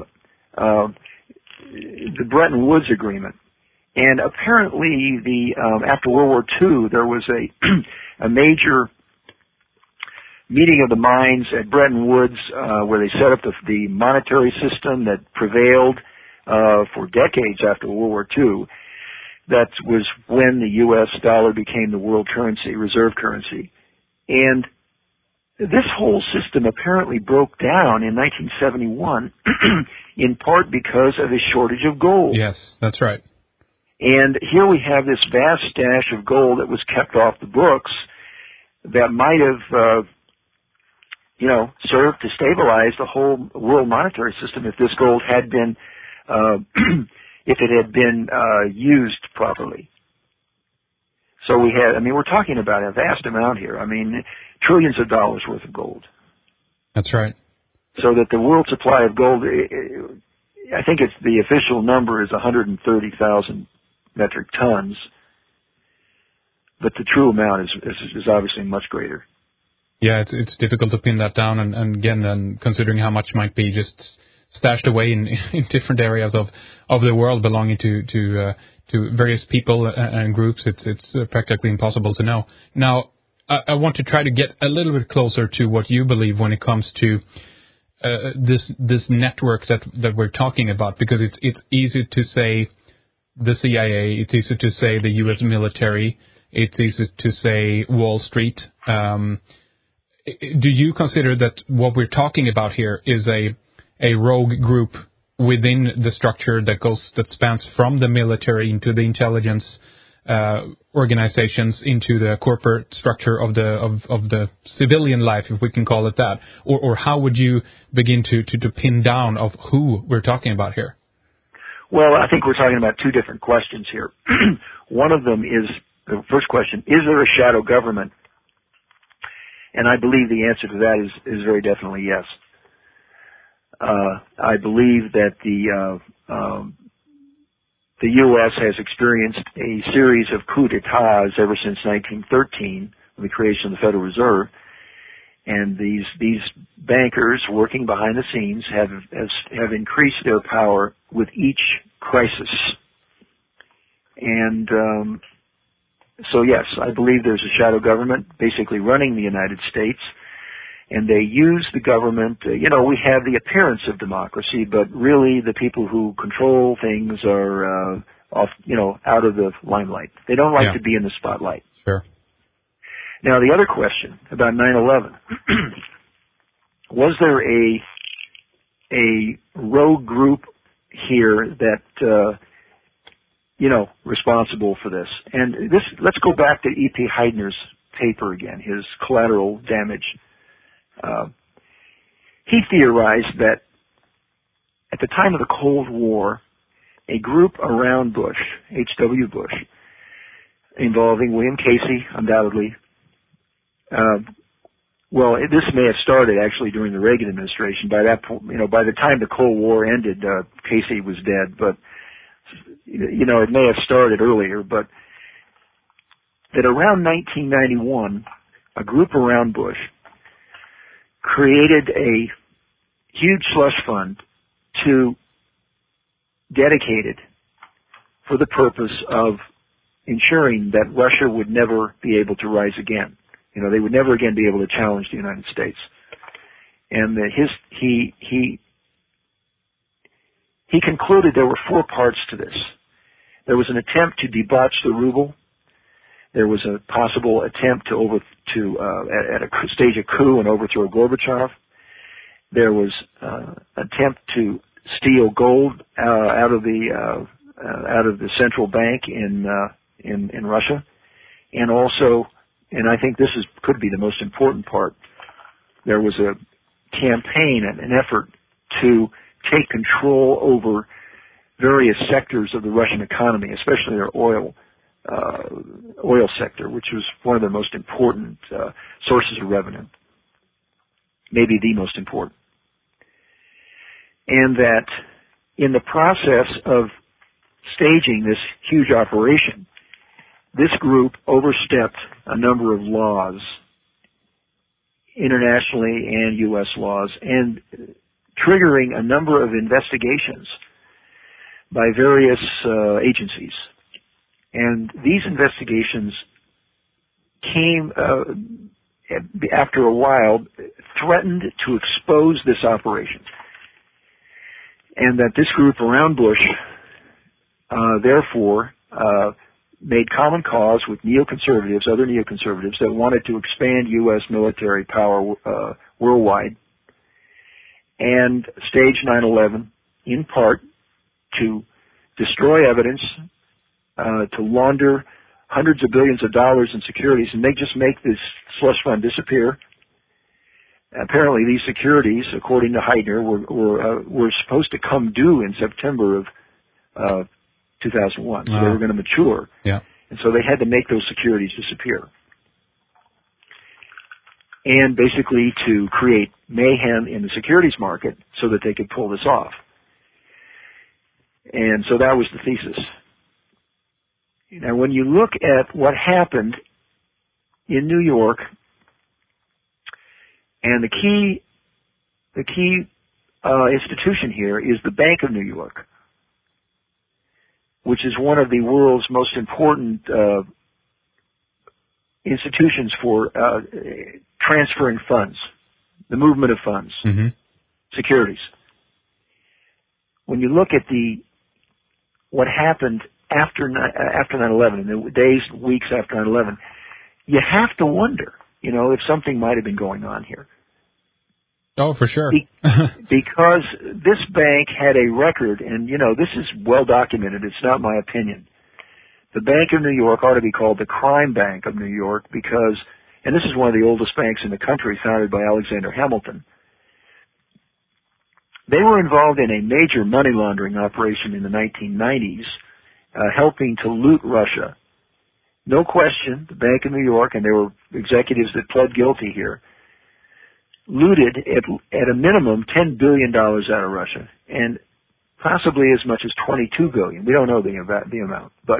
Speaker 2: the Bretton Woods Agreement. And apparently after World War II, there was a major meeting of the minds at Bretton Woods, where they set up the monetary system that prevailed, for decades after World War II. That was when the U.S. dollar became the world currency, reserve currency. And this whole system apparently broke down in 1971, in part because of a shortage of gold.
Speaker 1: Yes, that's right.
Speaker 2: And here we have this vast stash of gold that was kept off the books that might have, served to stabilize the whole world monetary system if this gold had been if it had been used properly. So we're talking about a vast amount here. Trillions of dollars worth of gold.
Speaker 1: That's right.
Speaker 2: So that the world supply of gold, I think the official number is 130,000 metric tons, but the true amount is obviously much greater.
Speaker 1: Yeah, it's difficult to pin that down, and again, then considering how much might be just stashed away in different areas of the world belonging to various people and groups, it's practically impossible to know. Now, I want to try to get a little bit closer to what you believe when it comes to this network that we're talking about, because it's easy to say the CIA, it's easy to say the U.S. military, it's easy to say Wall Street. Do you consider that what we're talking about here is a rogue group within the structure that spans from the military into the intelligence organizations into the corporate structure of the civilian life, if we can call it that, or how would you begin to pin down of who we're talking about here?
Speaker 2: Well, I think we're talking about two different questions here. One of them is, the first question, is there a shadow government? And I believe the answer to that is very definitely yes. I believe that the U.S. has experienced a series of coups d'etats ever since 1913, the creation of the Federal Reserve. And these bankers working behind the scenes have increased their power with each crisis. And so yes, I believe there's a shadow government basically running the United States, and they use the government. We have the appearance of democracy, but really the people who control things are out of the limelight. They don't like to be in the spotlight.
Speaker 1: Sure.
Speaker 2: Now, the other question about 9/11, was there a rogue group here that, responsible for this? And let's go back to E.P. Heidner's paper again, his collateral damage. He theorized that at the time of the Cold War, a group around Bush, H.W. Bush, involving William Casey, undoubtedly, this may have started actually during the Reagan administration. By that point, by the time the Cold War ended, Casey was dead. But it may have started earlier. But that around 1991, a group around Bush created a huge slush fund dedicated for the purpose of ensuring that Russia would never be able to rise again. They would never again be able to challenge the United States. And he concluded there were four parts to this. There was an attempt to debauch the ruble. There was a possible attempt to stage a coup and overthrow Gorbachev. There was attempt to steal gold out of the central bank in Russia, and also. And I think this could be the most important part. There was a campaign and an effort to take control over various sectors of the Russian economy, especially their oil sector, which was one of their most important sources of revenue, maybe the most important. And that in the process of staging this huge operation, this group overstepped a number of laws, internationally and U.S. laws, and triggering a number of investigations by various agencies. And these investigations came, after a while, threatened to expose this operation. And that this group around Bush, therefore, made common cause with other neoconservatives that wanted to expand U.S. military power worldwide, and stage 9/11 in part to destroy evidence, to launder hundreds of billions of dollars in securities, and just make this slush fund disappear. Apparently, these securities, according to Heidner, were supposed to come due in September of 2001. So they were going to mature.
Speaker 1: Yeah.
Speaker 2: And so they had to make those securities disappear. And basically to create mayhem in the securities market so that they could pull this off. And so that was the thesis. Now, when you look at what happened in New York, and the key institution here is the Bank of New York, which is one of the world's most important institutions for transferring funds, the movement of funds, securities. When you look at what happened after 9/11, in the days, weeks after 9/11, you have to wonder, if something might have been going on here.
Speaker 1: Oh, for sure.
Speaker 2: Because this bank had a record, and, this is well documented. It's not my opinion. The Bank of New York ought to be called the Crime Bank of New York because, and this is one of the oldest banks in the country, founded by Alexander Hamilton. They were involved in a major money laundering operation in the 1990s, helping to loot Russia. No question, the Bank of New York, and there were executives that pled guilty here, looted at a minimum $10 billion out of Russia and possibly as much as $22 billion. We don't know the amount, but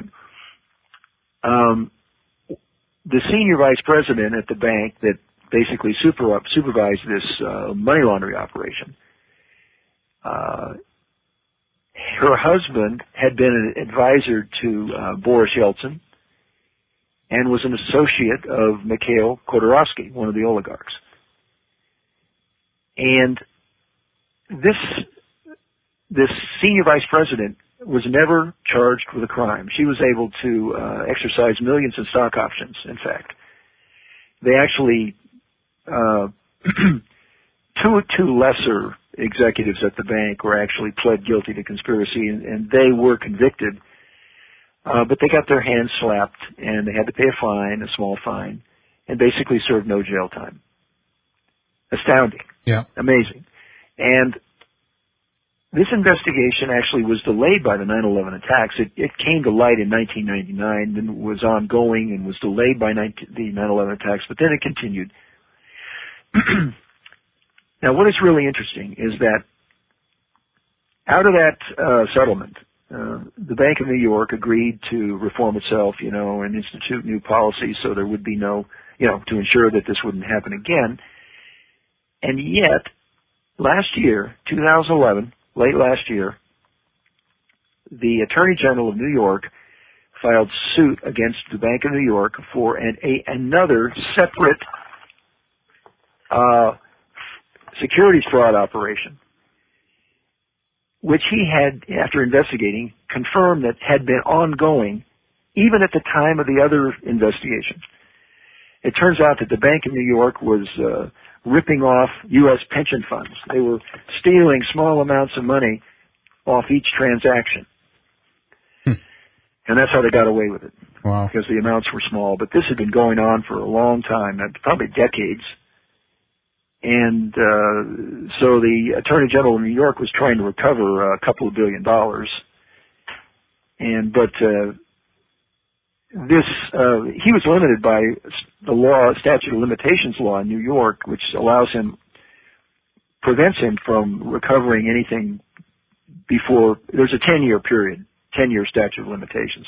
Speaker 2: the senior vice president at the bank that basically supervised this money laundering operation, her husband had been an advisor to Boris Yeltsin and was an associate of Mikhail Khodorkovsky, one of the oligarchs. And this senior vice president was never charged with a crime. She was able to exercise millions in stock options, in fact. They actually, two lesser executives at the bank were actually pled guilty to conspiracy, and they were convicted, but they got their hands slapped, and they had to pay a fine, a small fine, and basically served no jail time. Astounding.
Speaker 1: Yeah.
Speaker 2: Amazing. And this investigation actually was delayed by the 9/11 attacks. It came to light in 1999, then was ongoing and was delayed by the 9/11 attacks, but then it continued. Now, what is really interesting is that out of that settlement, the Bank of New York agreed to reform itself, and institute new policies so there would be no, to ensure that this wouldn't happen again. And yet, last year, 2011, late last year, the Attorney General of New York filed suit against the Bank of New York for another separate securities fraud operation, which he had, after investigating, confirmed that had been ongoing even at the time of the other investigation. It turns out that the Bank of New York was ripping off U.S. pension funds. They were stealing small amounts of money off each transaction. And that's how they got away with it.
Speaker 1: Wow.
Speaker 2: Because the amounts were small. But this had been going on for a long time, probably decades. And so the Attorney General of New York was trying to recover a couple of $2 billion. But he was limited by the statute of limitations law in New York, which prevents him from recovering anything before, there's a 10-year period, 10-year statute of limitations.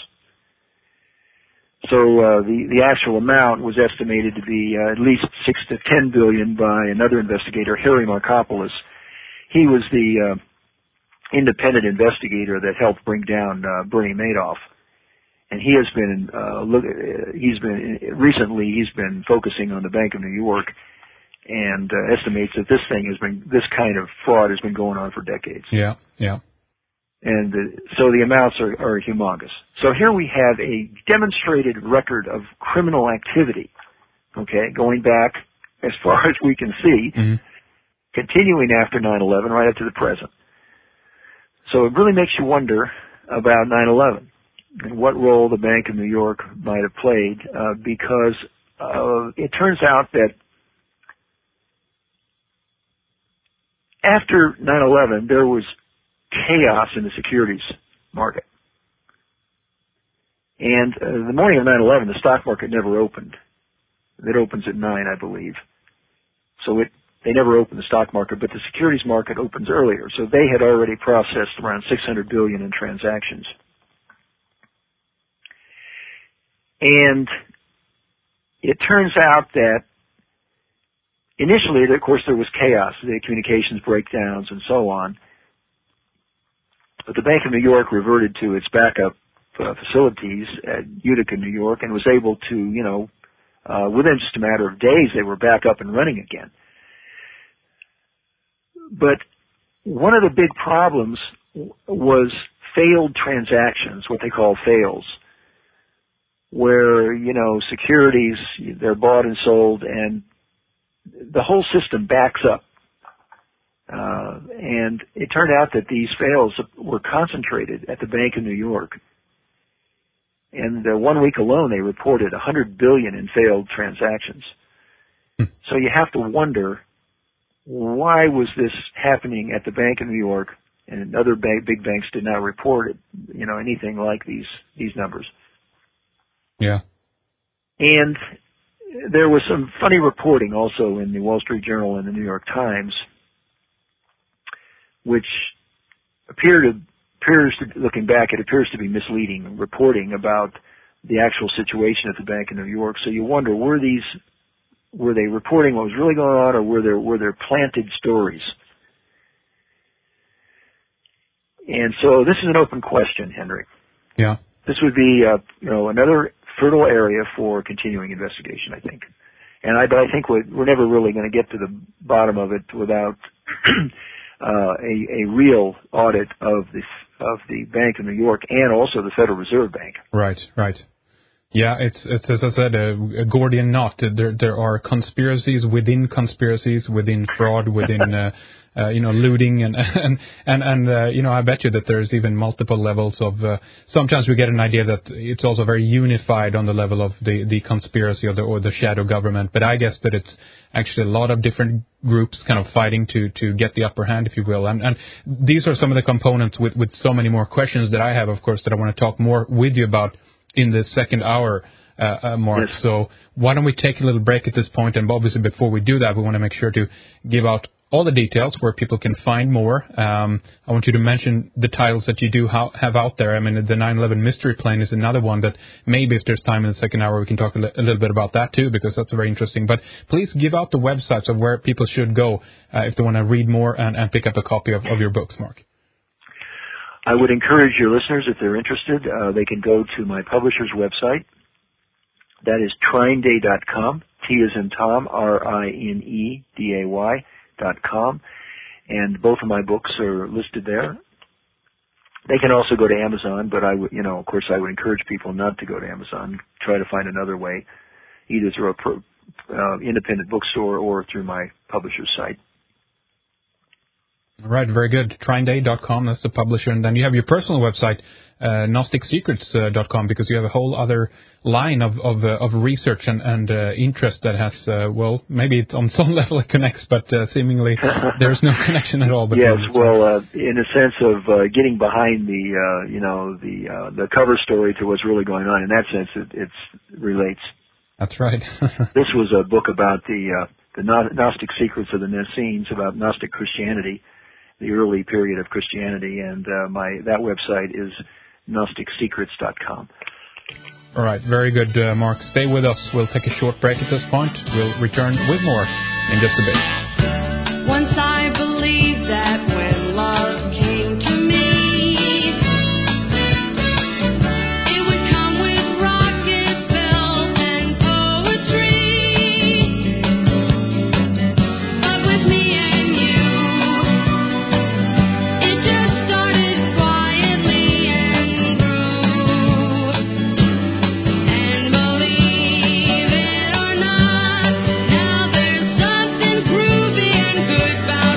Speaker 2: So the actual amount was estimated to be at least $6 to $10 billion by another investigator, Harry Markopolos. He was the independent investigator that helped bring down Bernie Madoff. And he has been, recently he's been focusing on the Bank of New York and estimates that this kind of fraud has been going on for decades.
Speaker 1: Yeah, yeah.
Speaker 2: And so the amounts are humongous. So here we have a demonstrated record of criminal activity, okay, going back as far as we can see, continuing after 9/11 right up to the present. So it really makes you wonder about 9/11. And what role the Bank of New York might have played, because it turns out that after 9/11, there was chaos in the securities market. And the morning of 9/11, the stock market never opened. It opens at 9, I believe. So they never opened the stock market, but the securities market opens earlier. So they had already processed around $600 billion in transactions. And it turns out that initially, of course, there was chaos, the communications breakdowns and so on. But the Bank of New York reverted to its backup facilities at Utica, New York, and was able to, within just a matter of days, they were back up and running again. But one of the big problems was failed transactions, what they call fails, where, securities, they're bought and sold, and the whole system backs up. And it turned out that these fails were concentrated at the Bank of New York. And 1 week alone, they reported $100 billion in failed transactions. So you have to wonder, why was this happening at the Bank of New York, and other big banks did not report it, anything like these numbers?
Speaker 1: Yeah.
Speaker 2: And there was some funny reporting also in the Wall Street Journal and the New York Times, which looking back, it appears to be misleading reporting about the actual situation at the Bank of New York. So you wonder, were they reporting what was really going on, or were there planted stories? And so this is an open question, Henry.
Speaker 1: Yeah.
Speaker 2: This would be, another fertile area for continuing investigation, I think. But I think we're never really going to get to the bottom of it without a real audit of the Bank of New York and also the Federal Reserve Bank.
Speaker 1: Right. Yeah, it's as I said, a Gordian knot. There are conspiracies, within fraud, within looting, and I bet you that there's even multiple levels of. Sometimes we get an idea that it's also very unified on the level of the conspiracy or the shadow government. But I guess that it's actually a lot of different groups kind of fighting to get the upper hand, if you will. And these are some of the components with so many more questions that I have, of course, that I want to talk more with you about in the second hour, Mark.
Speaker 2: Yes.
Speaker 1: So why don't we take a little break at this point? And obviously, before we do that, we want to make sure to give out all the details where people can find more. I want you to mention the titles that you do have out there. I mean, the 9/11 Mystery Plane is another one that maybe if there's time in the second hour, we can talk a little bit about that too, because that's very interesting. But please give out the websites of where people should go if they want to read more and pick up a copy of your books, Mark.
Speaker 2: I would encourage your listeners, if they're interested, they can go to my publisher's website. That is TrineDay.com, T as in Tom, RINEDAY.com, and both of my books are listed there. They can also go to Amazon, but of course I would encourage people not to go to Amazon. Try to find another way, either through a independent bookstore or through my publisher's site.
Speaker 1: All right, very good. TrineDay.com, that's the publisher. And then you have your personal website, GnosticSecrets.com, because you have a whole other line of research and interest that has, maybe it's on some level it connects, but seemingly there's no connection at all.
Speaker 2: Yes, in a sense of getting behind the cover story to what's really going on. In that sense, it relates.
Speaker 1: That's right.
Speaker 2: This was a book about the Gnostic secrets of the Nessenes, about Gnostic Christianity, the early period of Christianity, and that website is GnosticSecrets.com.
Speaker 1: All right, very good, Mark. Stay with us. We'll take a short break at this point. We'll return with more in just a bit.
Speaker 3: Once I believed that when love came to me, it would come with rockets, bells, and poetry. But with me and you, it just started quietly and grew. And believe it or not, now there's something groovy and good about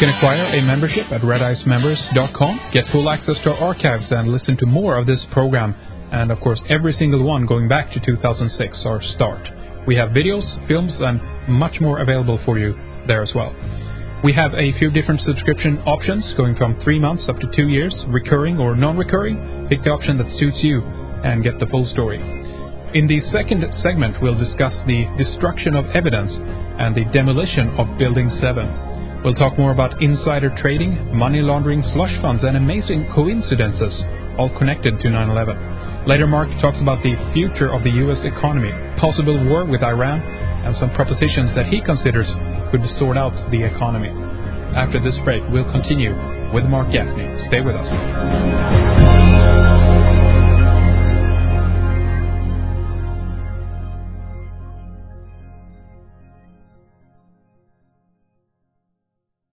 Speaker 1: can acquire a membership at redicemembers.com, get full access to our archives, and listen to more of this program, and of course every single one going back to 2006, our start. We have videos, films, and much more available for you there as well. We have a few different subscription options going from 3 months up to 2 years, recurring or non-recurring. Pick the option that suits you and get the full story. In the second segment, we'll discuss the destruction of evidence and the demolition of Building 7. We'll talk more about insider trading, money laundering, slush funds, and amazing coincidences, all connected to 9/11. Later, Mark talks about the future of the U.S. economy, possible war with Iran, and some propositions that he considers could sort out the economy. After this break, we'll continue with Mark Gaffney. Stay with us.